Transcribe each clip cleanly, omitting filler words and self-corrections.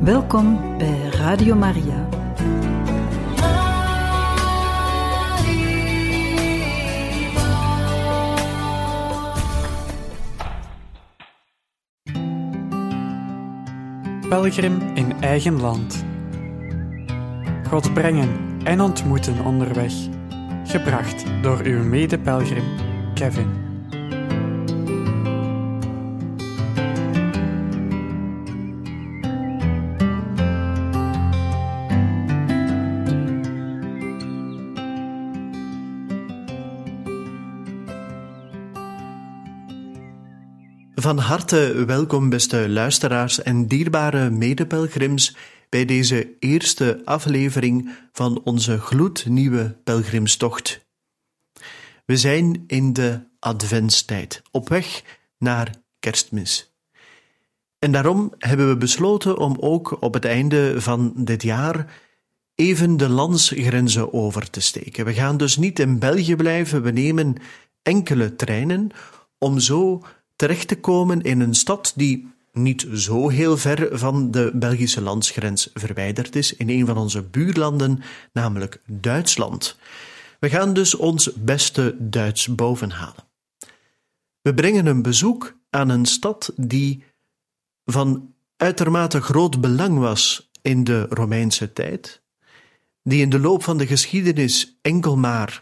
Welkom bij Radio Maria. Pelgrim in eigen land. God brengen en ontmoeten onderweg. Gebracht door uw mede-pelgrim Kevin. Van harte welkom, beste luisteraars en dierbare medepelgrims, bij deze eerste aflevering van onze gloednieuwe pelgrimstocht. We zijn in de adventstijd, op weg naar Kerstmis. En daarom hebben we besloten om ook op het einde van dit jaar even de landsgrenzen over te steken. We gaan dus niet in België blijven, we nemen enkele treinen om zo terecht te komen in een stad die niet zo heel ver van de Belgische landsgrens verwijderd is, in een van onze buurlanden, namelijk Duitsland. We gaan dus ons beste Duits bovenhalen. We brengen een bezoek aan een stad die van uitermate groot belang was in de Romeinse tijd, die in de loop van de geschiedenis enkel maar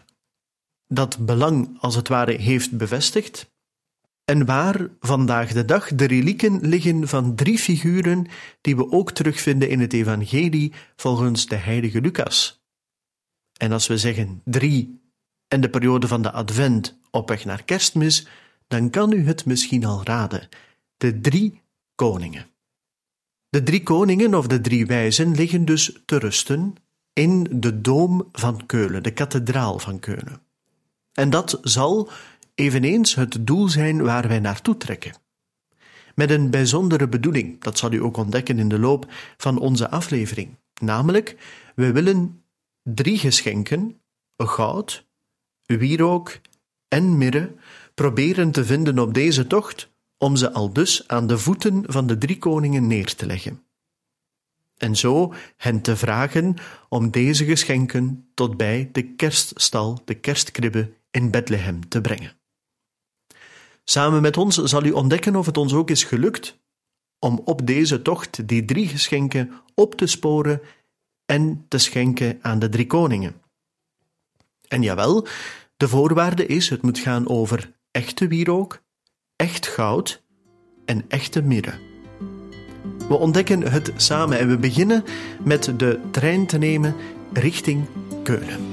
dat belang als het ware heeft bevestigd, en waar vandaag de dag de relieken liggen van 3 figuren die we ook terugvinden in het evangelie volgens de heilige Lucas. En als we zeggen 3 en de periode van de advent op weg naar Kerstmis, dan kan u het misschien al raden. De 3 koningen. De 3 koningen of de 3 wijzen liggen dus te rusten in de Dom van Keulen, de kathedraal van Keulen. En dat zal eveneens het doel zijn waar wij naartoe trekken. Met een bijzondere bedoeling, dat zal u ook ontdekken in de loop van onze aflevering. Namelijk, we willen 3 geschenken, goud, wierook en mirre, proberen te vinden op deze tocht, om ze aldus aan de voeten van de 3 koningen neer te leggen. En zo hen te vragen om deze geschenken tot bij de kerststal, de kerstkribbe in Bethlehem te brengen. Samen met ons zal u ontdekken of het ons ook is gelukt om op deze tocht die 3 geschenken op te sporen en te schenken aan de 3 koningen. En jawel, de voorwaarde is, het moet gaan over echte wierook, echt goud en echte mirre. We ontdekken het samen en we beginnen met de trein te nemen richting Keulen.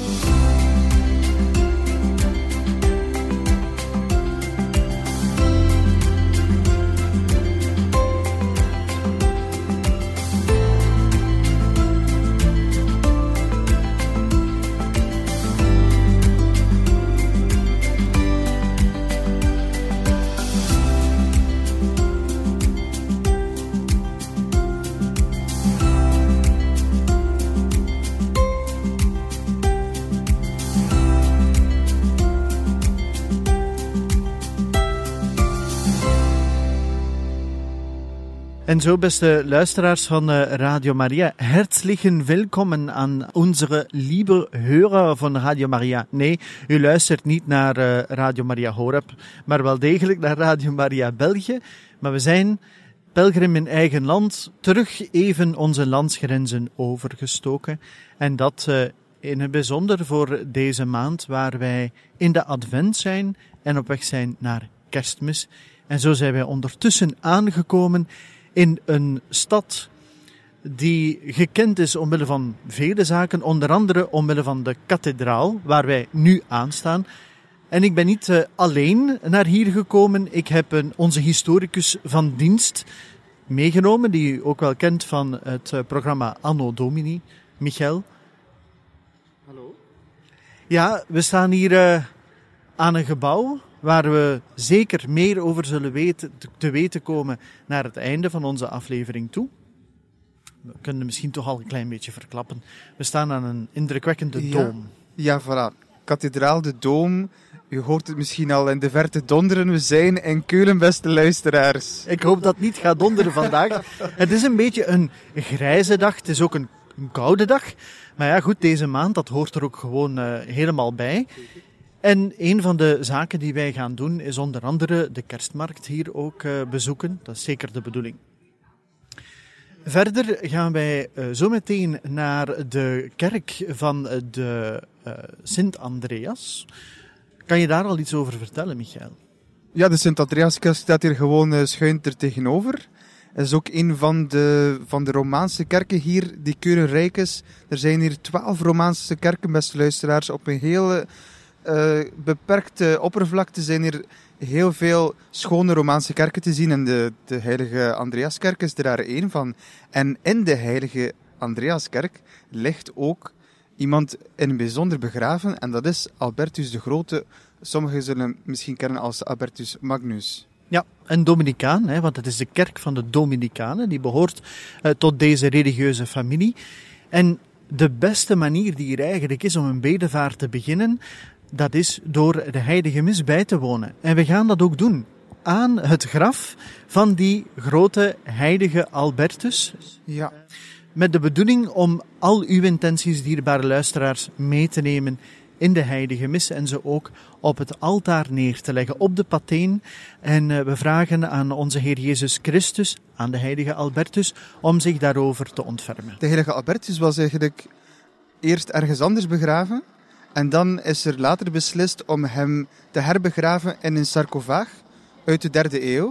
En zo, beste luisteraars van Radio Maria, herzlichen welkom aan onze lieve Hörer van Radio Maria. Nee, u luistert niet naar Radio Maria Horeb, maar wel degelijk naar Radio Maria België. Maar we zijn pelgrim in eigen land, terug even onze landsgrenzen overgestoken. En dat in het bijzonder voor deze maand waar wij in de advent zijn en op weg zijn naar Kerstmis. En zo zijn wij ondertussen aangekomen in een stad die gekend is omwille van vele zaken, onder andere omwille van de kathedraal waar wij nu aanstaan. En ik ben niet alleen naar hier gekomen. Ik heb onze historicus van dienst meegenomen, die u ook wel kent van het programma Anno Domini, Michael. Hallo. Ja, we staan hier aan een gebouw waar we zeker meer over zullen te weten komen naar het einde van onze aflevering toe. We kunnen misschien toch al een klein beetje verklappen. We staan aan een indrukwekkende doom. Ja, voilà. Kathedraal de Doom U hoort het misschien al in de verte donderen. We zijn in Keulen, beste luisteraars. Ik hoop dat het niet gaat donderen vandaag. Het is een beetje een grijze dag. Het is ook een koude dag. Maar ja, goed, deze maand, dat hoort er ook gewoon helemaal bij. En een van de zaken die wij gaan doen, is onder andere de kerstmarkt hier ook bezoeken. Dat is zeker de bedoeling. Verder gaan wij zo meteen naar de kerk van de Sint-Andreas. Kan je daar al iets over vertellen, Michael? Ja, de Sint-Andreaskerk staat hier gewoon schuin er tegenover. Het is ook een van de Romaanse kerken hier die Keulen rijk is. Er zijn hier 12 Romaanse kerken, beste luisteraars, op een hele beperkte oppervlakte zijn hier heel veel schone Romaanse kerken te zien. En de heilige Andreaskerk is er daar één van. En in de heilige Andreaskerk ligt ook iemand in het bijzonder begraven. En dat is Albertus de Grote. Sommigen zullen hem misschien kennen als Albertus Magnus. Ja, een Dominicaan, hè, want het is de kerk van de Dominicanen. Die behoort tot deze religieuze familie. En de beste manier die er eigenlijk is om een bedevaart te beginnen, dat is door de heilige mis bij te wonen. En we gaan dat ook doen aan het graf van die grote heilige Albertus. Ja. Met de bedoeling om al uw intenties, dierbare luisteraars, mee te nemen in de heilige mis en ze ook op het altaar neer te leggen, op de pateen. En we vragen aan onze Heer Jezus Christus, aan de heilige Albertus, om zich daarover te ontfermen. De heilige Albertus was eigenlijk eerst ergens anders begraven. En dan is er later beslist om hem te herbegraven in een sarcofaag uit de 3e eeuw.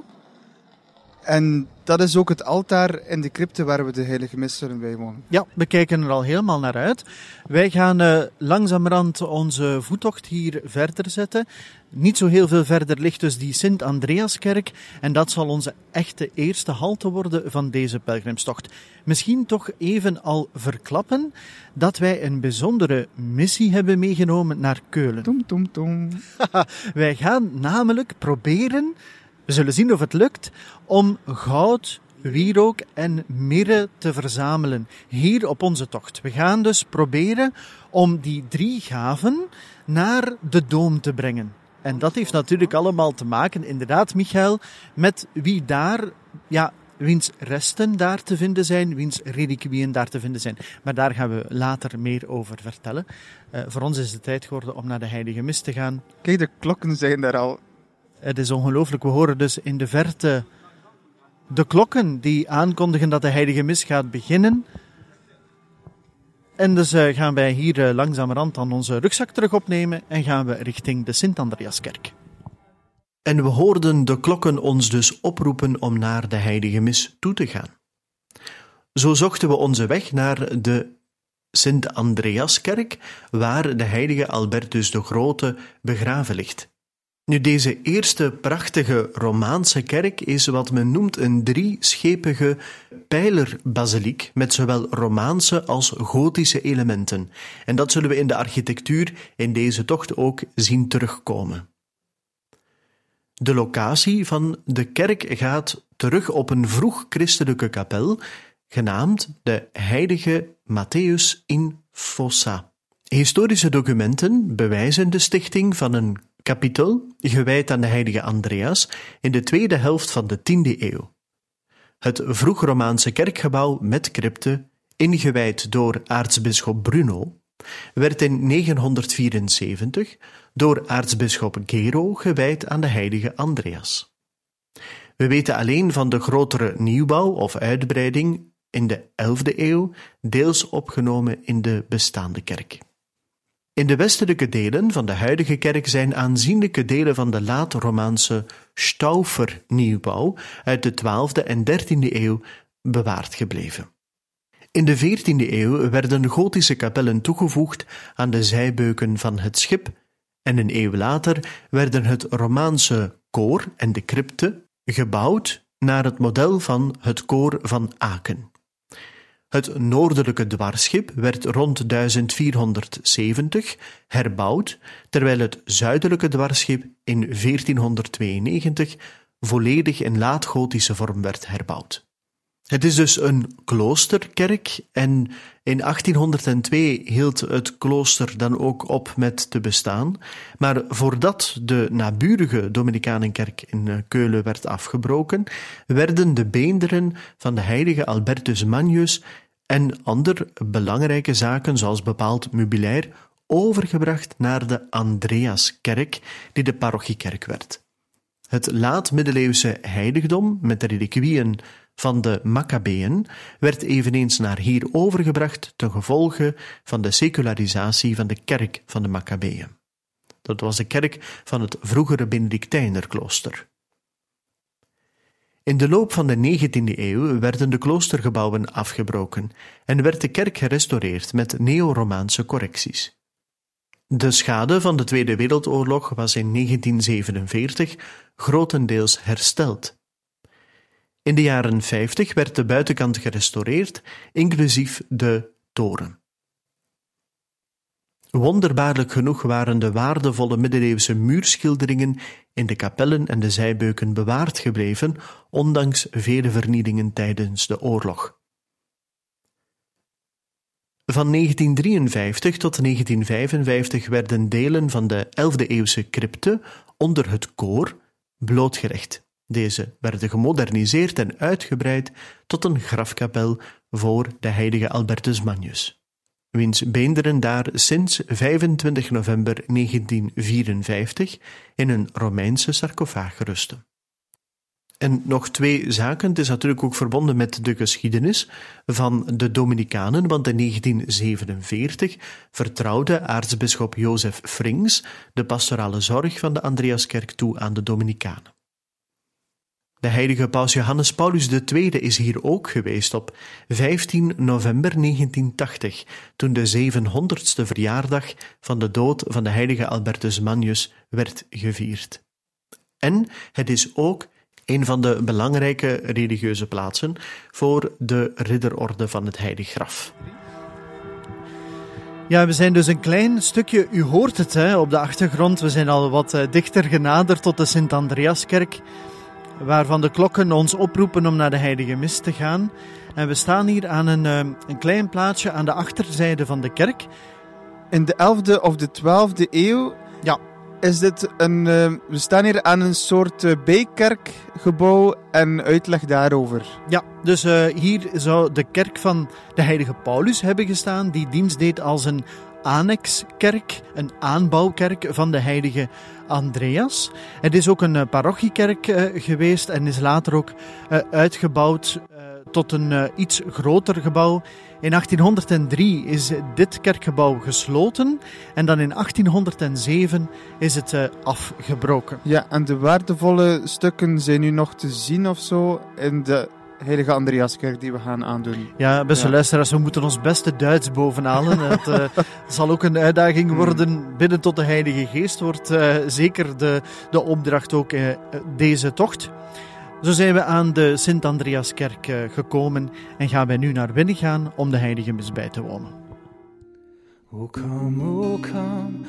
En dat is ook het altaar in de crypte waar we de heilige mis zullen bijwonen. Ja, we kijken er al helemaal naar uit. Wij gaan langzamerhand onze voettocht hier verder zetten. Niet zo heel veel verder ligt dus die Sint-Andreaskerk. En dat zal onze echte eerste halte worden van deze pelgrimstocht. Misschien toch even al verklappen dat wij een bijzondere missie hebben meegenomen naar Keulen. Tom, tom, tom. Wij gaan namelijk proberen, we zullen zien of het lukt, om goud, wierook en mirre te verzamelen hier op onze tocht. We gaan dus proberen om die 3 gaven naar de Dom te brengen. En dat heeft natuurlijk allemaal te maken, inderdaad, Michael, met wie daar, ja, wiens resten daar te vinden zijn, wiens reliquieën daar te vinden zijn. Maar daar gaan we later meer over vertellen. Voor ons is het tijd geworden om naar de heilige mis te gaan. Kijk, de klokken zijn daar al. Het is ongelooflijk. We horen dus in de verte de klokken die aankondigen dat de heilige mis gaat beginnen. En dus gaan wij hier langzamerhand dan onze rugzak terug opnemen en gaan we richting de Sint-Andreaskerk. En we hoorden de klokken ons dus oproepen om naar de heilige mis toe te gaan. Zo zochten we onze weg naar de Sint-Andreaskerk, waar de heilige Albertus de Grote begraven ligt. Nu, deze eerste prachtige Romaanse kerk is wat men noemt een 3-schepige pijlerbasiliek met zowel Romaanse als Gotische elementen. En dat zullen we in de architectuur in deze tocht ook zien terugkomen. De locatie van de kerk gaat terug op een vroeg-christelijke kapel, genaamd de Heilige Matthäus in Fossa. Historische documenten bewijzen de stichting van een kapittel gewijd aan de heilige Andreas in de tweede helft van de 10e eeuw. Het vroeg-Romaanse kerkgebouw met crypte, ingewijd door aartsbisschop Bruno, werd in 974 door aartsbisschop Gero gewijd aan de heilige Andreas. We weten alleen van de grotere nieuwbouw of uitbreiding in de 11e eeuw, deels opgenomen in de bestaande kerk. In de westelijke delen van de huidige kerk zijn aanzienlijke delen van de laat-Romaanse Stauffer-nieuwbouw uit de 12e en 13e eeuw bewaard gebleven. In de 14e eeuw werden gotische kapellen toegevoegd aan de zijbeuken van het schip en een eeuw later werden het Romaanse koor en de crypte gebouwd naar het model van het koor van Aken. Het noordelijke dwarsschip werd rond 1470 herbouwd, terwijl het zuidelijke dwarsschip in 1492 volledig in laat-gotische vorm werd herbouwd. Het is dus een kloosterkerk en in 1802 hield het klooster dan ook op met te bestaan, maar voordat de naburige Dominicanenkerk in Keulen werd afgebroken, werden de beenderen van de heilige Albertus Magnus en andere belangrijke zaken, zoals bepaald meubilair, overgebracht naar de Andreaskerk, die de parochiekerk werd. Het laat-middeleeuwse heiligdom met de reliquieën van de Maccabeën werd eveneens naar hier overgebracht ten gevolge van de secularisatie van de kerk van de Maccabeën. Dat was de kerk van het vroegere Benedictijnerklooster. In de loop van de 19e eeuw werden de kloostergebouwen afgebroken en werd de kerk gerestaureerd met neo-Romaanse correcties. De schade van de Tweede Wereldoorlog was in 1947 grotendeels hersteld. In de jaren 50 werd de buitenkant gerestaureerd, inclusief de toren. Wonderbaarlijk genoeg waren de waardevolle middeleeuwse muurschilderingen in de kapellen en de zijbeuken bewaard gebleven, ondanks vele vernielingen tijdens de oorlog. Van 1953 tot 1955 werden delen van de 11e-eeuwse crypte onder het koor blootgelegd. Deze werden gemoderniseerd en uitgebreid tot een grafkapel voor de heilige Albertus Magnus, wiens beenderen daar sinds 25 november 1954 in een Romeinse sarcofaag rusten. En nog twee zaken, het is natuurlijk ook verbonden met de geschiedenis van de Dominicanen, want in 1947 vertrouwde aartsbisschop Jozef Frings de pastorale zorg van de Andreaskerk toe aan de Dominicanen. De heilige paus Johannes Paulus II is hier ook geweest op 15 november 1980, toen de 700ste verjaardag van de dood van de heilige Albertus Magnus werd gevierd. En het is ook een van de belangrijke religieuze plaatsen voor de ridderorde van het Heilig Graf. Ja, we zijn dus een klein stukje, u hoort het op de achtergrond, we zijn al wat dichter genaderd tot de Sint-Andreaskerk, waarvan de klokken ons oproepen om naar de heilige mis te gaan. En we staan hier aan een klein plaatsje aan de achterzijde van de kerk. In de 11e of de 12e eeuw is dit we staan hier aan een soort bijkerkgebouw en uitleg daarover. Ja, dus hier zou de kerk van de heilige Paulus hebben gestaan, die dienst deed als een annexkerk, een aanbouwkerk van de heilige Andreas. Het is ook een parochiekerk geweest en is later ook uitgebouwd tot een iets groter gebouw. In 1803 is dit kerkgebouw gesloten en dan in 1807 is het afgebroken. Ja, en de waardevolle stukken zijn nu nog te zien of zo in de heilige Andreaskerk die we gaan aandoen. Ja, beste luisteraars, we moeten ons beste Duits bovenhalen. Het zal ook een uitdaging worden. Bidden tot de Heilige Geest wordt zeker de opdracht ook deze tocht. Zo zijn we aan de Sint-Andreaskerk gekomen en gaan wij nu naar binnen gaan om de heilige mis bij te wonen. O kom,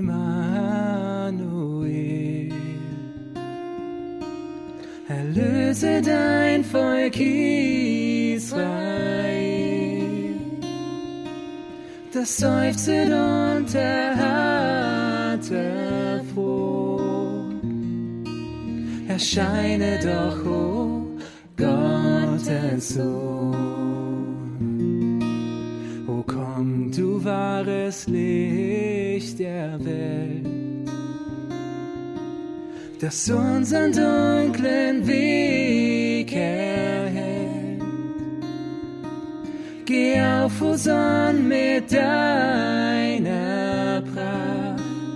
Immanuel. Erlöse dein Volk Israel, das seufzet und der harte froh. Erscheine doch, o Gottes Sohn. O komm, du wahres Licht der Welt, das unseren dunklen Weg erhellt. Geh auf, o Sonn, mit deiner Pracht,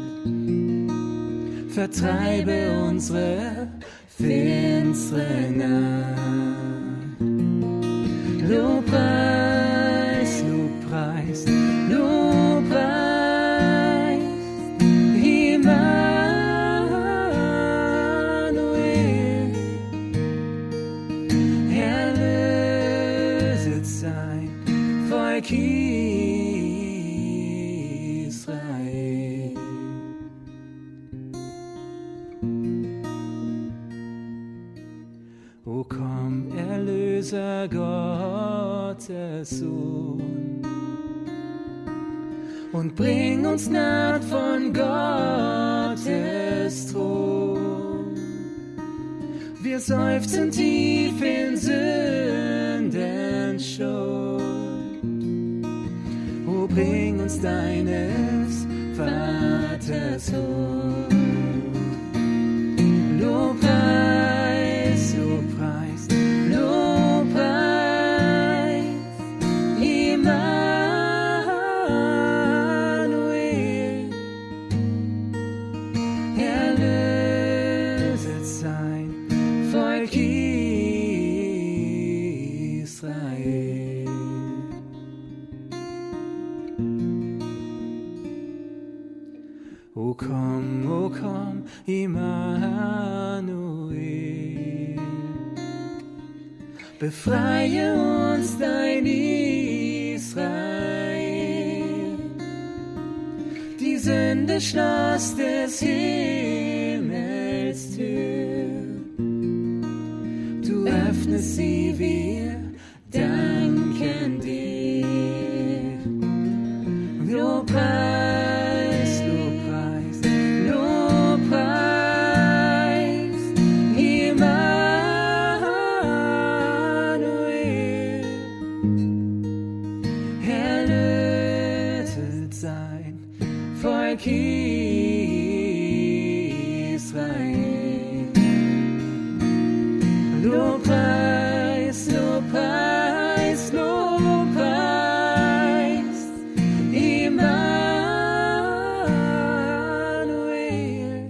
vertreibe unsere finstere Nacht. Lobpreis, Lobpreis, Lobpreis, Immanuel. Erlöset sein Volk Israel. O komm, Erlöser Gottes Sohn, und bring uns naht von Gottes Thron. Wir seufzen tief in Sünden Schuld. O bring uns deines Vaters Huld. Lobpreis, Lobpreis, Lobpreis, Immanuel. Erlöset sein Volk Israel. O komm, Immanuel. Befreie uns dein Israel. Die Sünde schloss des Himmels Tür. Du öffnest sie, wir danken dir. Lobpreis, Lobpreis, Lobpreis, Immanuel. Erlöset sein Volk Israel. Lobpreis, Lobpreis, Lobpreis, Immanuel.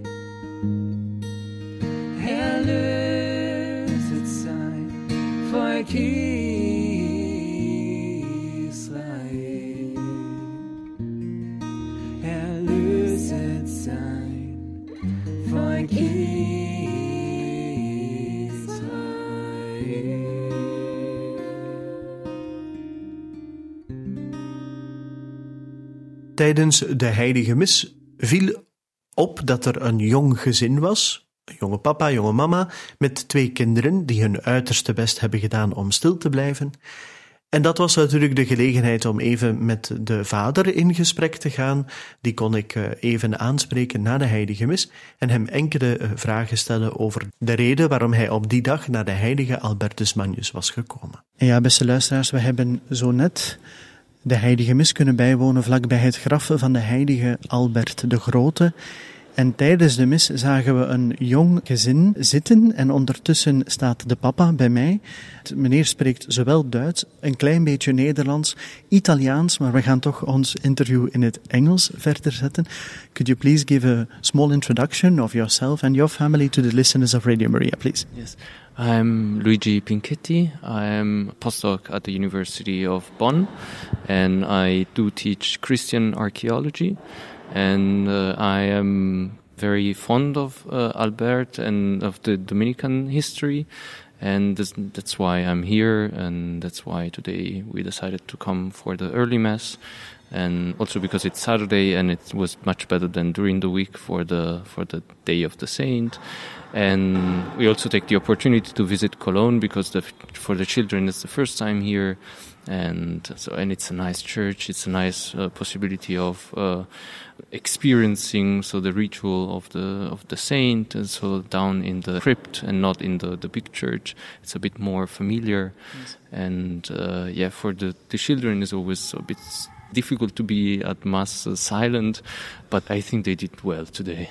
Erlöset sein Volk Israel. Erlöset sein Volk Tijdens de heilige mis viel op dat er een jong gezin was, een jonge papa, jonge mama, met 2 kinderen die hun uiterste best hebben gedaan om stil te blijven. En dat was natuurlijk de gelegenheid om even met de vader in gesprek te gaan. Die kon ik even aanspreken na de heilige mis en hem enkele vragen stellen over de reden waarom hij op die dag naar de heilige Albertus Magnus was gekomen. Ja, beste luisteraars, we hebben zo net de heilige mis kunnen bijwonen vlakbij het graf van de heilige Albert de Grote. En tijdens de mis zagen we een jong gezin zitten en ondertussen staat de papa bij mij. Meneer spreekt zowel Duits, een klein beetje Nederlands, Italiaans, maar we gaan toch ons interview in het Engels verder zetten. Could you please give a small introduction of yourself and your family to the listeners of Radio Maria, please? Yes. I'm Luigi Pinchetti. I'm a postdoc at the University of Bonn, and I do teach Christian archaeology. And I am very fond of Albert and of the Dominican history, and that's why I'm here, and that's why today we decided to come for the early Mass, and also because it's Saturday and it was much better than during the week for the Day of the Saint. And we also take the opportunity to visit Cologne because for the children it's the first time here, and it's a nice church. It's a nice possibility of experiencing the ritual of the saint, and so down in the crypt and not in the big church. It's a bit more familiar, yes. And for the children it's always a bit difficult to be at Mass silent, but I think they did well today.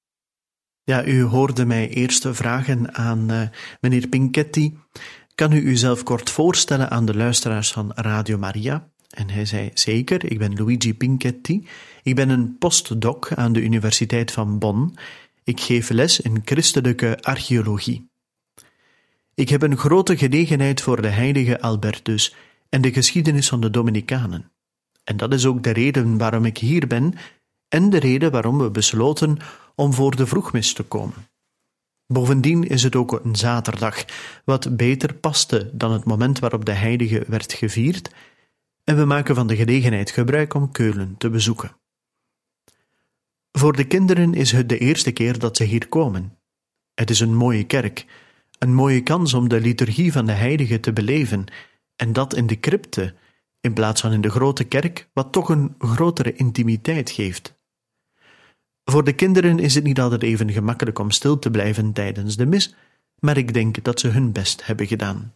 Ja, u hoorde mij eerst vragen aan meneer Pinchetti. Kan u uzelf kort voorstellen aan de luisteraars van Radio Maria? En hij zei, zeker, ik ben Luigi Pinchetti. Ik ben een postdoc aan de Universiteit van Bonn. Ik geef les in christelijke archeologie. Ik heb een grote genegenheid voor de heilige Albertus en de geschiedenis van de Dominicanen. En dat is ook de reden waarom ik hier ben en de reden waarom we besloten om voor de vroegmis te komen. Bovendien is het ook een zaterdag, wat beter paste dan het moment waarop de heilige werd gevierd, en we maken van de gelegenheid gebruik om Keulen te bezoeken. Voor de kinderen is het de eerste keer dat ze hier komen. Het is een mooie kerk, Een mooie kans om de liturgie van de heilige te beleven, en dat in de crypte, in plaats van in de grote kerk, wat toch een grotere intimiteit geeft. Voor de kinderen is het niet altijd even gemakkelijk om stil te blijven tijdens de mis, maar ik denk dat ze hun best hebben gedaan.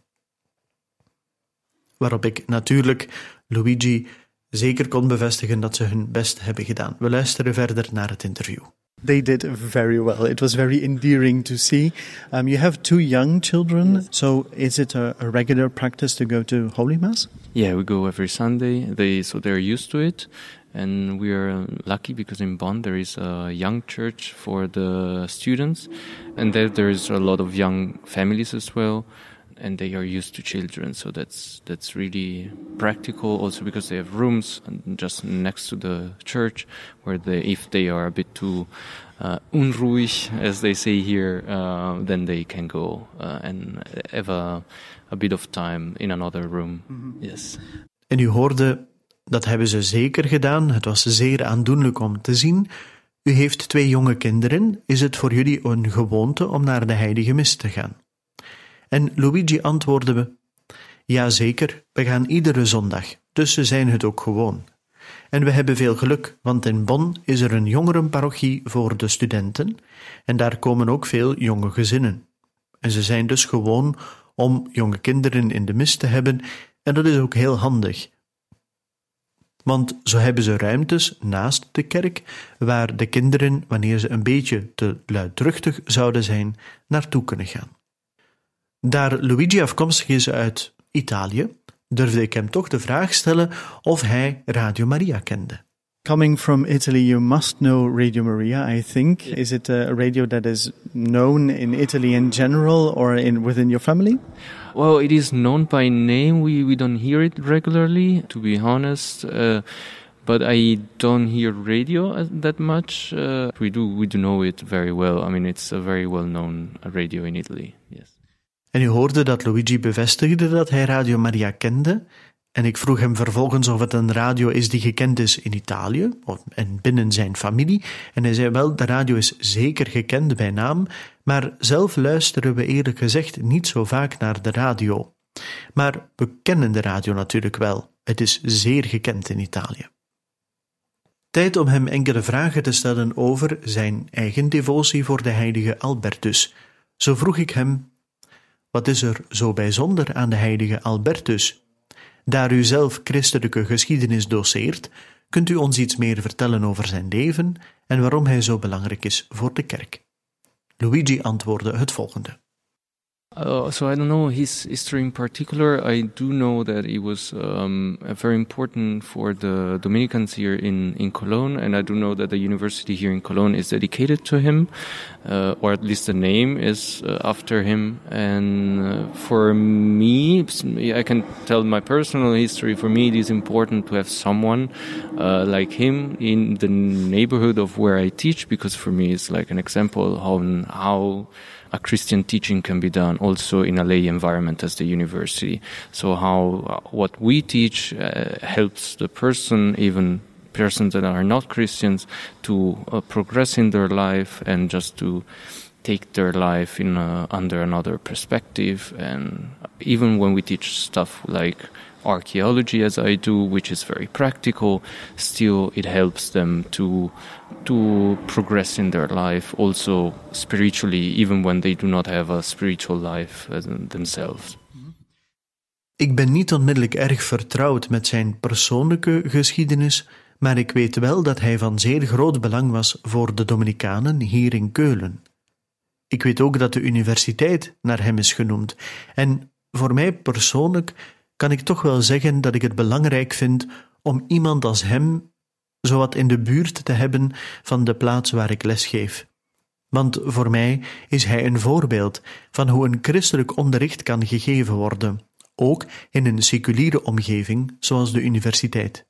Waarop ik natuurlijk Luigi zeker kon bevestigen dat ze hun best hebben gedaan. We luisteren verder naar het interview. They did very well. It was very endearing to see. You have 2 young children, so is it a regular practice to go to Holy Mass? Yeah, we go every Sunday. They're used to it. And we are lucky because in Bonn there is a young church for the students. And there is a lot of young families as well. And they are used to children, so that's really practical. Also because they have rooms just next to the church, where if they are a bit too unruhig, as they say here, then they can go and have a bit of time in another room. Mm-hmm. Yes. En u hoorde, dat hebben ze zeker gedaan. Het was zeer aandoenlijk om te zien. U heeft 2 jonge kinderen. Is het voor jullie een gewoonte om naar de heilige mis te gaan? En Luigi antwoordde: ja zeker, we gaan iedere zondag, dus ze zijn het ook gewoon. En we hebben veel geluk, want in Bonn is er een jongerenparochie voor de studenten en daar komen ook veel jonge gezinnen. En ze zijn dus gewoon om jonge kinderen in de mis te hebben en dat is ook heel handig. Want zo hebben ze ruimtes naast de kerk waar de kinderen, wanneer ze een beetje te luidruchtig zouden zijn, naartoe kunnen gaan. Daar Luigi afkomstig is uit Italië, durfde ik hem toch de vraag stellen of hij Radio Maria kende. Coming from Italy, you must know Radio Maria, I think. Yeah. Is it a radio that is known in Italy in general or within your family? Well, it is known by name. We don't hear it regularly, to be honest. But I don't hear radio that much. We do know it very well. I mean, it's a very well-known radio in Italy, yes. En u hoorde dat Luigi bevestigde dat hij Radio Maria kende. En ik vroeg hem vervolgens of het een radio is die gekend is in Italië en binnen zijn familie. En hij zei wel, de radio is zeker gekend bij naam, maar zelf luisteren we eerlijk gezegd niet zo vaak naar de radio. Maar we kennen de radio natuurlijk wel. Het is zeer gekend in Italië. Tijd om hem enkele vragen te stellen over zijn eigen devotie voor de heilige Albertus. Zo vroeg ik hem: wat is er zo bijzonder aan de heilige Albertus? Daar u zelf christelijke geschiedenis doseert, kunt u ons iets meer vertellen over zijn leven en waarom hij zo belangrijk is voor de kerk. Luigi antwoordde het volgende. So I don't know his history in particular. I do know that he was very important for the Dominicans here in Cologne, and I do know that the university here in Cologne is dedicated to him, or at least the name is after him. And for me, I can tell my personal history. For me, it is important to have someone like him in the neighborhood of where I teach, because for me it's like an example how a Christian teaching can be done also in a lay environment as the university. So how what we teach helps the person, even persons that are not Christians, to progress in their life and just to take their life in under another perspective. And even when we teach stuff like archaeology, as I do, which is very practical, still it helps them to progress in their life, also spiritually, even when they do not have a spiritual life themselves. Ik ben niet onmiddellijk erg vertrouwd met zijn persoonlijke geschiedenis, maar ik weet wel dat hij van zeer groot belang was voor de Dominicanen hier in Keulen. Ik weet ook dat de universiteit naar hem is genoemd. En voor mij persoonlijk kan ik toch wel zeggen dat ik het belangrijk vind om iemand als hem zowat in de buurt te hebben van de plaats waar ik lesgeef. Want voor mij is hij een voorbeeld van hoe een christelijk onderricht kan gegeven worden, ook in een seculiere omgeving zoals de universiteit.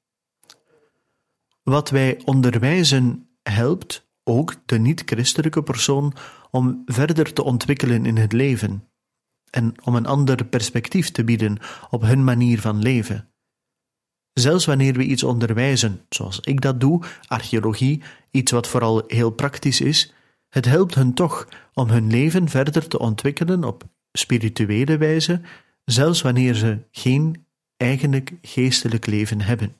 Wat wij onderwijzen helpt ook de niet-christelijke persoon om verder te ontwikkelen in het leven en om een ander perspectief te bieden op hun manier van leven. Zelfs wanneer we iets onderwijzen, zoals ik dat doe, archeologie, iets wat vooral heel praktisch is, het helpt hen toch om hun leven verder te ontwikkelen op spirituele wijze, zelfs wanneer ze geen eigenlijk geestelijk leven hebben.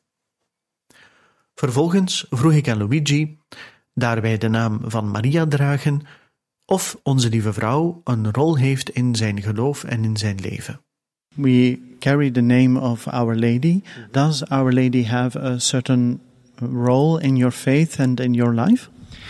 Vervolgens vroeg ik aan Luigi, daar wij de naam van Maria dragen, of onze lieve vrouw een rol heeft in zijn geloof en in zijn leven. We carry the name of Our Lady. Does Our Lady have a certain role in your faith and in your life?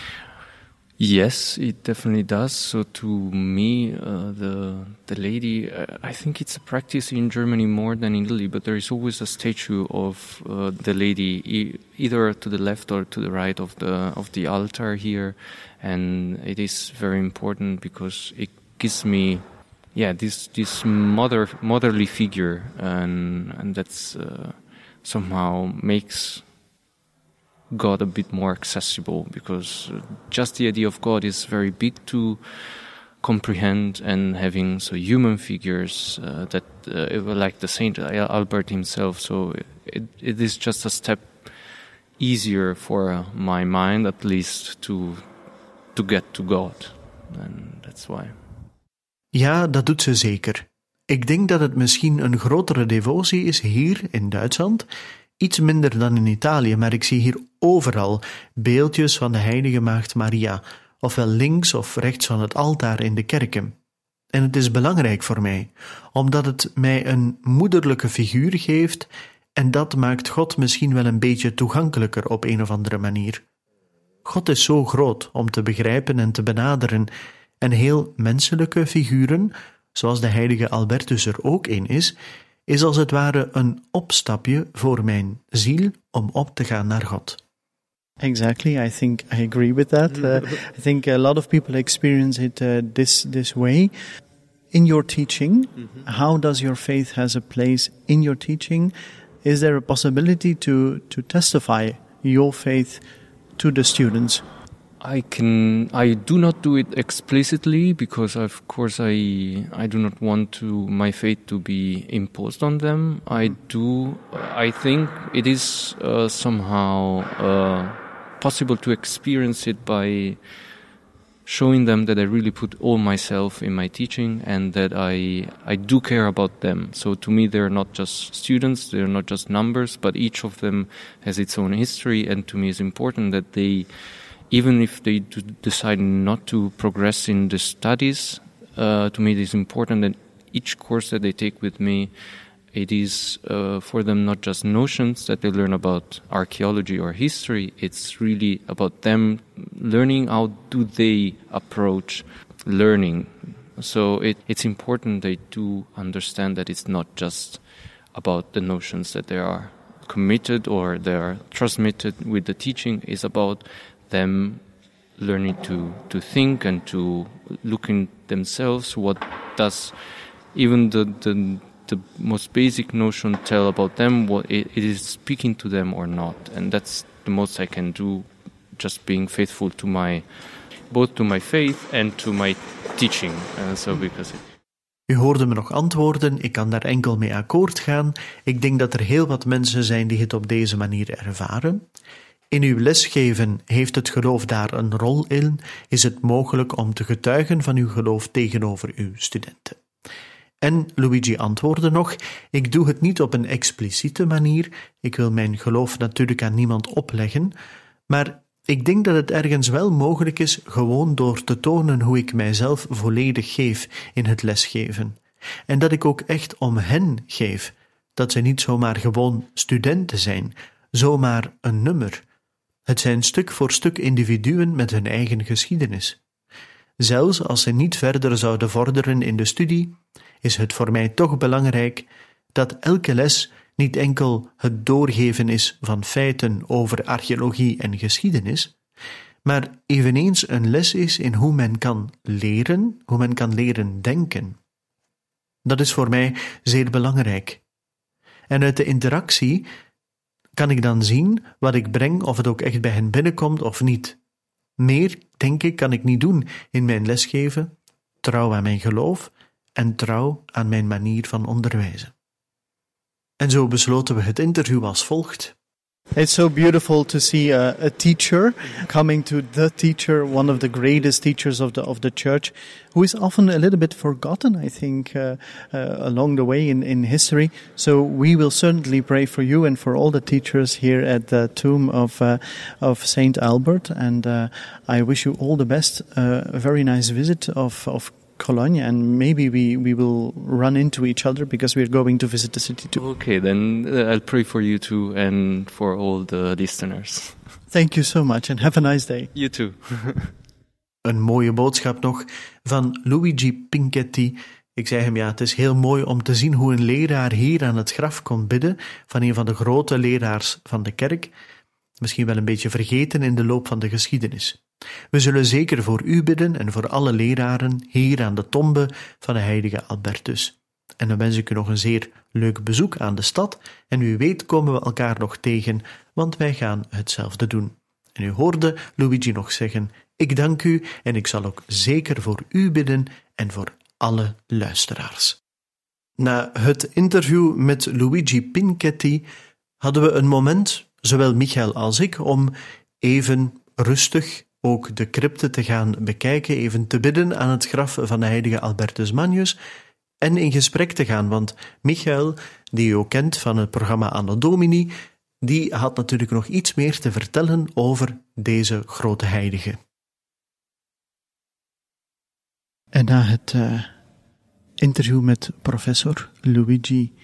Yes, it definitely does. So to me, the lady, I think it's a practice in Germany more than in Italy, but there is always a statue of the lady, either to the left or to the right of the altar here, and it is very important because it gives me, this motherly figure, and that's somehow makes God a bit more accessible, because just the idea of God is very big to comprehend, and having human figures like the Saint Albert himself, so it is just a step easier for my mind, at least, to get to God, and that's why. Ja, dat doet ze zeker. Ik denk dat het misschien een grotere devotie is hier in Duitsland, iets minder dan in Italië, maar ik zie hier overal beeldjes van de heilige maagd Maria, ofwel links of rechts van het altaar in de kerken. En het is belangrijk voor mij, omdat het mij een moederlijke figuur geeft, en dat maakt God misschien wel een beetje toegankelijker op een of andere manier. God is zo groot om te begrijpen en te benaderen, en heel menselijke figuren, zoals de heilige Albertus er ook een is als het ware een opstapje voor mijn ziel om op te gaan naar God. Exactly, I think I agree with that. I think a lot of people experience it this way. In your teaching, how does your faith has a place in your teaching? Is there a possibility to testify your faith to the students? I do not do it explicitly because, of course, I do not want my faith to be imposed on them. I think it is somehow possible to experience it by showing them that I really put all myself in my teaching and that I do care about them. So to me, they're not just students, they're not just numbers, but each of them has its own history, and to me it's important that they, even if they decide not to progress in the studies, to me it is important that each course that they take with me, it is for them not just notions that they learn about archaeology or history, it's really about them learning how do they approach learning. So it's important they do understand that it's not just about the notions that they are committed or they are transmitted with the teaching, it's about them learning to think and to look in themselves. What does even the most basic notion tell about them? What it is speaking to them or not? And that's the most I can do. Just being faithful to both to my faith and to my teaching. U hoorde me nog antwoorden, ik kan daar enkel mee akkoord gaan. Ik denk dat er heel wat mensen zijn die het op deze manier ervaren. In uw lesgeven heeft het geloof daar een rol in? Is het mogelijk om te getuigen van uw geloof tegenover uw studenten? En Luigi antwoordde nog, ik doe het niet op een expliciete manier, ik wil mijn geloof natuurlijk aan niemand opleggen, maar ik denk dat het ergens wel mogelijk is gewoon door te tonen hoe ik mijzelf volledig geef in het lesgeven. En dat ik ook echt om hen geef, dat ze niet zomaar gewoon studenten zijn, zomaar een nummer. Het zijn stuk voor stuk individuen met hun eigen geschiedenis. Zelfs als ze niet verder zouden vorderen in de studie, is het voor mij toch belangrijk dat elke les niet enkel het doorgeven is van feiten over archeologie en geschiedenis, maar eveneens een les is in hoe men kan leren denken. Dat is voor mij zeer belangrijk. En uit de interactie kan ik dan zien wat ik breng, of het ook echt bij hen binnenkomt of niet. Meer, denk ik, kan ik niet doen in mijn lesgeven, trouw aan mijn geloof en trouw aan mijn manier van onderwijzen. En zo besloten we het interview als volgt. It's so beautiful to see a teacher coming to the teacher, one of the greatest teachers of the church, who is often a little bit forgotten, I think, along the way in history. So we will certainly pray for you and for all the teachers here at the tomb of Saint Albert. And I wish you all the best. A very nice visit of Cologne, and maybe we will run into each other because we're going to visit the city too. Okay, then I'll pray for you too and for all the listeners. Thank you so much and have a nice day. You too. Een mooie boodschap nog van Luigi Pinchetti. Ik zei hem, het is heel mooi om te zien hoe een leraar hier aan het graf kon bidden van een van de grote leraars van de kerk. Misschien wel een beetje vergeten in de loop van de geschiedenis. We zullen zeker voor u bidden en voor alle leraren hier aan de tombe van de heilige Albertus. En dan wens ik u nog een zeer leuk bezoek aan de stad en wie weet komen we elkaar nog tegen, want wij gaan hetzelfde doen. En u hoorde Luigi nog zeggen, ik dank u en ik zal ook zeker voor u bidden en voor alle luisteraars. Na het interview met Luigi Pinchetti hadden we een moment, zowel Michael als ik, om even rustig ook de crypte te gaan bekijken, even te bidden aan het graf van de heilige Albertus Magnus en in gesprek te gaan, want Michael, die u ook kent van het programma Anno Domini, die had natuurlijk nog iets meer te vertellen over deze grote heilige. En na het interview met professor Luigi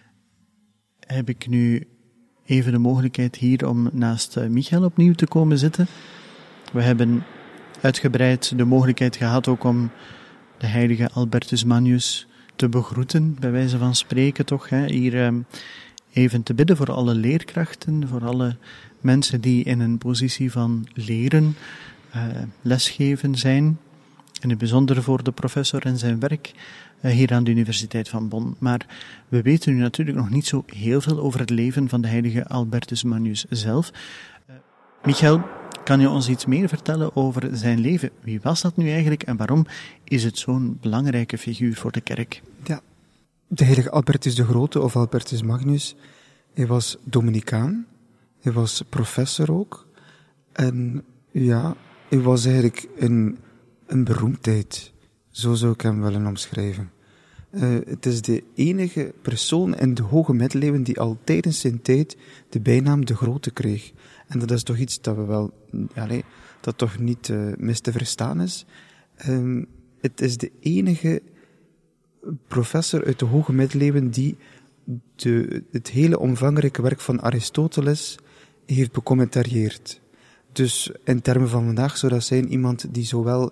heb ik nu even de mogelijkheid hier om naast Michael opnieuw te komen zitten. We hebben uitgebreid de mogelijkheid gehad ook om de heilige Albertus Magnus te begroeten, bij wijze van spreken toch. Hier even te bidden voor alle leerkrachten, voor alle mensen die in een positie van leren, lesgeven zijn. In het bijzonder voor de professor en zijn werk hier aan de Universiteit van Bonn. Maar we weten nu natuurlijk nog niet zo heel veel over het leven van de heilige Albertus Magnus zelf. Michael, kan je ons iets meer vertellen over zijn leven? Wie was dat nu eigenlijk en waarom is het zo'n belangrijke figuur voor de kerk? Ja, de heilige Albertus de Grote of Albertus Magnus, hij was Dominicaan, hij was professor ook en ja, hij was eigenlijk een beroemdheid. Zo zou ik hem willen omschrijven. Het is de enige persoon in de hoge middeleeuwen die al tijdens zijn tijd de bijnaam de Grote kreeg. En dat is toch iets dat we wel, dat toch niet mis te verstaan is. Het is de enige professor uit de hoge middeleeuwen die het hele omvangrijke werk van Aristoteles heeft becommentarieerd. Dus in termen van vandaag zou dat zijn iemand die zowel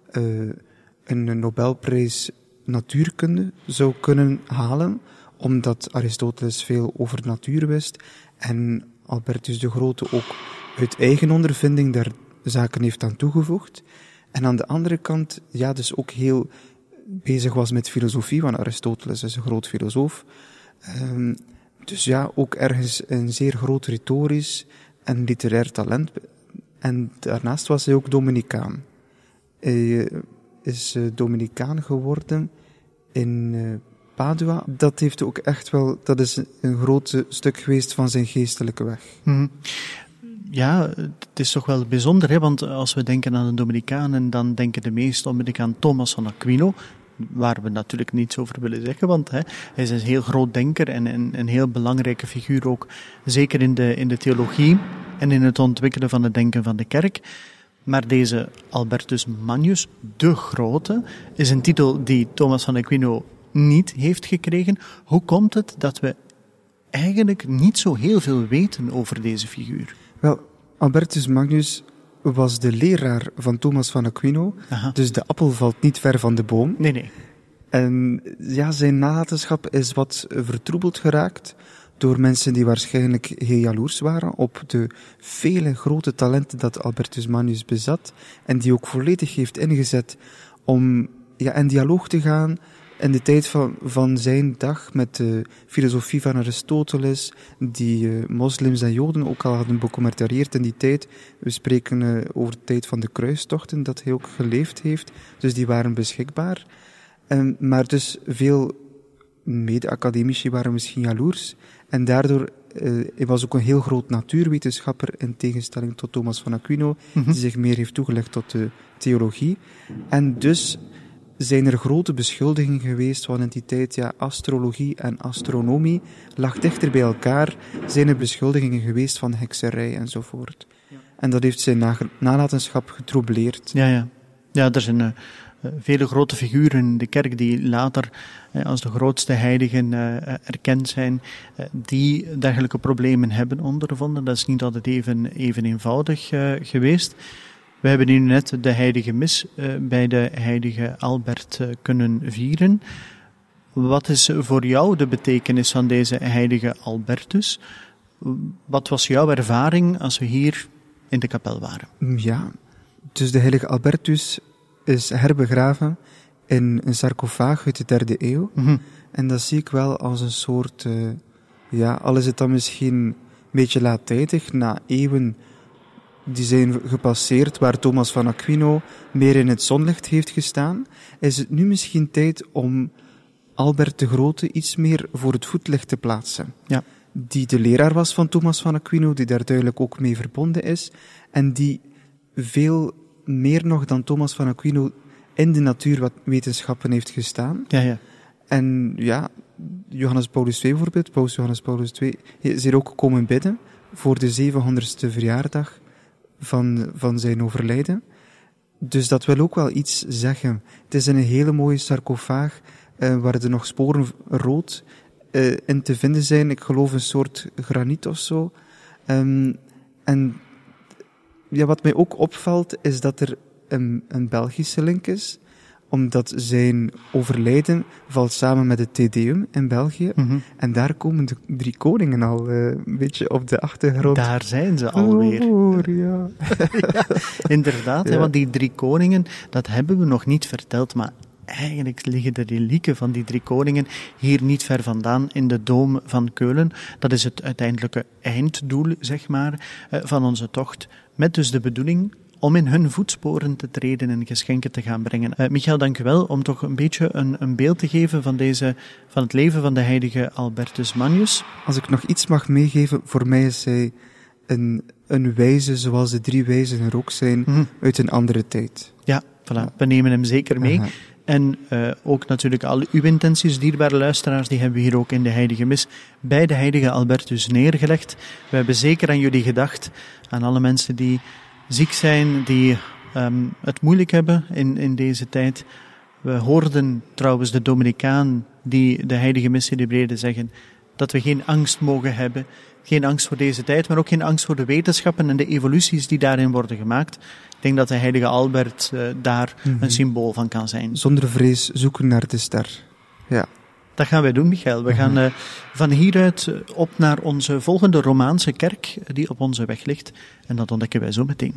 een Nobelprijs natuurkunde zou kunnen halen, omdat Aristoteles veel over natuur wist en Albertus de Grote ook uit eigen ondervinding daar zaken heeft aan toegevoegd. En aan de andere kant, dus ook heel bezig was met filosofie, want Aristoteles is een groot filosoof. Dus ook ergens een zeer groot retorisch en literair talent. En daarnaast was hij ook Dominicaan. Hij is Dominicaan geworden in Padua. Dat heeft ook echt wel, dat is een groot stuk geweest van zijn geestelijke weg. Mm-hmm. Ja, het is toch wel bijzonder, hè? Want als we denken aan de Dominicanen, dan denken de meesten onmiddellijk aan Thomas van Aquino, waar we natuurlijk niets over willen zeggen, want hij is een heel groot denker en een heel belangrijke figuur ook, zeker in de theologie en in het ontwikkelen van het denken van de kerk. Maar deze Albertus Magnus, de Grote, is een titel die Thomas van Aquino niet heeft gekregen. Hoe komt het dat we eigenlijk niet zo heel veel weten over deze figuur? Wel, Albertus Magnus was de leraar van Thomas van Aquino, dus de appel valt niet ver van de boom. Nee. En zijn nalatenschap is wat vertroebeld geraakt door mensen die waarschijnlijk heel jaloers waren op de vele grote talenten dat Albertus Magnus bezat en die ook volledig heeft ingezet om in dialoog te gaan in de tijd van zijn dag met de filosofie van Aristoteles, die moslims en joden ook al hadden becommentarieerd in die tijd. We spreken over de tijd van de kruistochten, dat hij ook geleefd heeft, dus die waren beschikbaar. Maar dus veel mede-academici waren misschien jaloers. En daardoor, hij was ook een heel groot natuurwetenschapper, in tegenstelling tot Thomas van Aquino, die zich meer heeft toegelegd tot de theologie. En dus zijn er grote beschuldigingen geweest, want in die tijd, astrologie en astronomie lag dichter bij elkaar, zijn er beschuldigingen geweest van hekserij enzovoort. Ja. En dat heeft zijn nalatenschap getroubleerd. Ja, er zijn vele grote figuren in de kerk die later als de grootste heiligen erkend zijn, die dergelijke problemen hebben ondervonden. Dat is niet altijd even eenvoudig geweest. We hebben nu net de heilige mis bij de heilige Albert kunnen vieren. Wat is voor jou de betekenis van deze heilige Albertus? Wat was jouw ervaring als we hier in de kapel waren? Ja, dus de heilige Albertus is herbegraven in een sarcofaag uit de 3e eeuw. Mm-hmm. En dat zie ik wel als een soort, al is het dan misschien een beetje laattijdig, na eeuwen die zijn gepasseerd, waar Thomas van Aquino meer in het zonlicht heeft gestaan, is het nu misschien tijd om Albert de Grote iets meer voor het voetlicht te plaatsen. Ja. Die de leraar was van Thomas van Aquino, die daar duidelijk ook mee verbonden is, en die veel meer nog dan Thomas van Aquino in de natuurwetenschappen heeft gestaan. Ja. En Johannes Paulus II bijvoorbeeld, Paus Johannes Paulus II, is hier ook komen bidden voor de 700ste verjaardag van zijn overlijden. Dus dat wil ook wel iets zeggen. Het is een hele mooie sarcofaag waar er nog sporen rood in te vinden zijn. Ik geloof een soort graniet of zo. En wat mij ook opvalt is dat er een Belgische link is, omdat zijn overlijden valt samen met het Te Deum in België. Mm-hmm. En daar komen de 3 koningen al een beetje op de achtergrond. Daar zijn ze alweer. Ja. Ja, inderdaad, ja. Want die 3 koningen, dat hebben we nog niet verteld, maar eigenlijk liggen de relieken van die 3 koningen hier niet ver vandaan in de Dom van Keulen. Dat is het uiteindelijke einddoel, zeg maar, van onze tocht. Met dus de bedoeling om in hun voetsporen te treden en geschenken te gaan brengen. Michael, dank u wel om toch een beetje een beeld te geven van het leven van de heilige Albertus Magnus. Als ik nog iets mag meegeven, voor mij is zij een wijze zoals de 3 wijzen er ook zijn, uit een andere tijd. Ja, voilà. We nemen hem zeker mee. Aha. En ook natuurlijk al uw intenties, dierbare luisteraars, die hebben we hier ook in de heilige mis bij de heilige Albertus neergelegd. We hebben zeker aan jullie gedacht, aan alle mensen die ziek zijn, die het moeilijk hebben in deze tijd. We hoorden trouwens de Dominicaan die de heilige mis celebreerde zeggen dat we geen angst mogen hebben. Geen angst voor deze tijd, maar ook geen angst voor de wetenschappen en de evoluties die daarin worden gemaakt. Ik denk dat de heilige Albert daar een symbool van kan zijn. Zonder vrees zoeken naar de ster. Ja. Dat gaan wij doen, Michael. We gaan van hieruit op naar onze volgende Romaanse kerk die op onze weg ligt. En dat ontdekken wij zo meteen.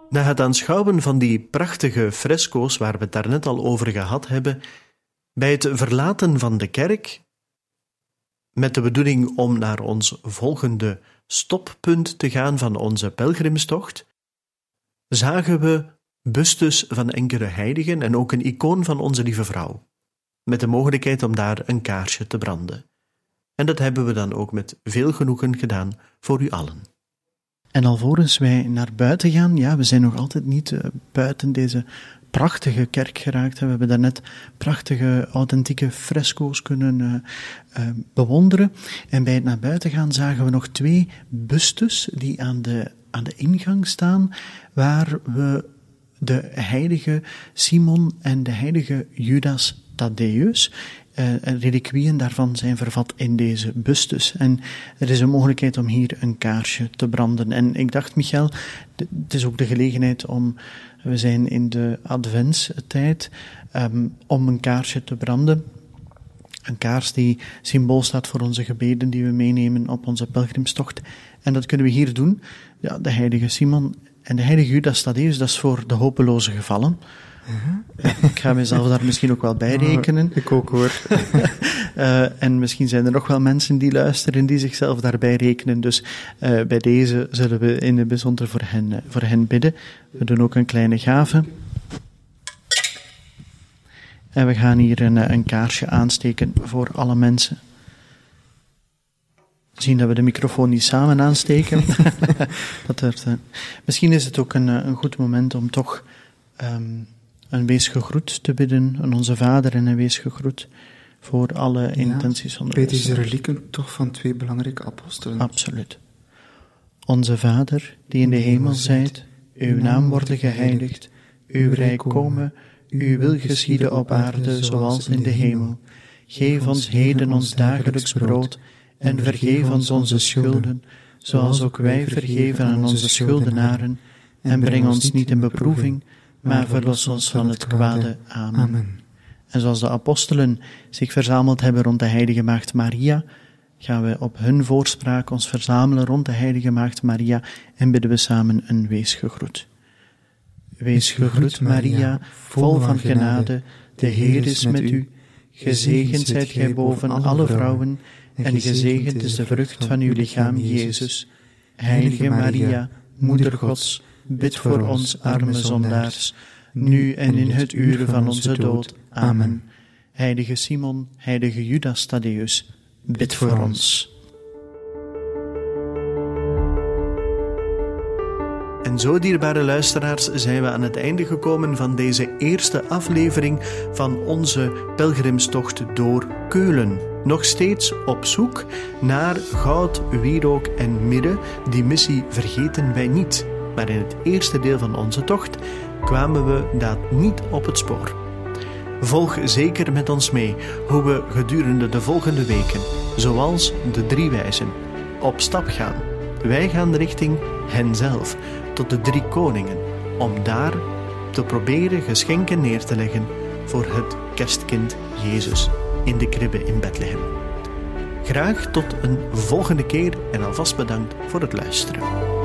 Na het aanschouwen van die prachtige fresco's waar we het daarnet al over gehad hebben, bij het verlaten van de kerk, met de bedoeling om naar ons volgende stoppunt te gaan van onze pelgrimstocht, zagen we bustes van enkele heiligen en ook een icoon van onze Lieve Vrouw, met de mogelijkheid om daar een kaarsje te branden. En dat hebben we dan ook met veel genoegen gedaan voor u allen. En alvorens wij naar buiten gaan, ja, we zijn nog altijd niet buiten deze prachtige kerk geraakt. We hebben daarnet prachtige, authentieke fresco's kunnen bewonderen. En bij het naar buiten gaan zagen we nog 2 bustes die aan de ingang staan, waar we de heilige Simon en de heilige Judas Thaddeus, reliquieën daarvan zijn vervat in deze bustes. En er is een mogelijkheid om hier een kaarsje te branden. En ik dacht, Michael, het is ook de gelegenheid we zijn in de adventstijd, om een kaarsje te branden. Een kaars die symbool staat voor onze gebeden die we meenemen op onze pelgrimstocht. En dat kunnen we hier doen. Ja, de heilige Simon en de heilige Judas Thaddeus, dat is voor de hopeloze gevallen. Ik ga mezelf daar misschien ook wel bij rekenen. Ik ook hoor. En misschien zijn er nog wel mensen die luisteren die zichzelf daarbij rekenen. Dus bij deze zullen we in het bijzonder voor hen bidden. We doen ook een kleine gave. En we gaan hier een kaarsje aansteken voor alle mensen. Zien dat we de microfoon niet samen aansteken. Misschien is het ook een goed moment om toch een weesgegroet te bidden aan onze Vader en een weesgegroet voor alle intenties van de bij deze relieken toch van 2 belangrijke apostelen. Absoluut. Onze Vader, die in de hemel zijt, uw naam worden geheiligd, uw rijk komen, uw wil geschieden op aarde zoals in de hemel. Geef ons heden ons dagelijks brood en vergeef ons onze schulden, zoals ook wij vergeven aan onze schuldenaren. En breng ons niet in beproeving, maar verlos ons van het kwade. Amen. En zoals de apostelen zich verzameld hebben rond de heilige maagd Maria, gaan we op hun voorspraak ons verzamelen rond de heilige maagd Maria en bidden we samen een weesgegroet. Wees gegroet, Maria, vol van genade, de Heer is met u. Gezegend zijt gij boven alle vrouwen, en gezegend is de vrucht van uw lichaam, Jezus. Heilige Maria, Moeder Gods, bid voor ons arme zondaars, nu en in het uur van onze dood. Amen. Heilige Simon, heilige Judas Thaddeus, bid voor ons. En zo, dierbare luisteraars, zijn we aan het einde gekomen van deze eerste aflevering van onze pelgrimstocht door Keulen. Nog steeds op zoek naar goud, wierook en mirre. Die missie vergeten wij niet. Maar in het eerste deel van onze tocht kwamen we dat niet op het spoor. Volg zeker met ons mee hoe we gedurende de volgende weken, zoals de 3 wijzen, op stap gaan. Wij gaan richting henzelf, tot de 3 koningen, om daar te proberen geschenken neer te leggen voor het kerstkind Jezus in de kribbe in Bethlehem. Graag tot een volgende keer en alvast bedankt voor het luisteren.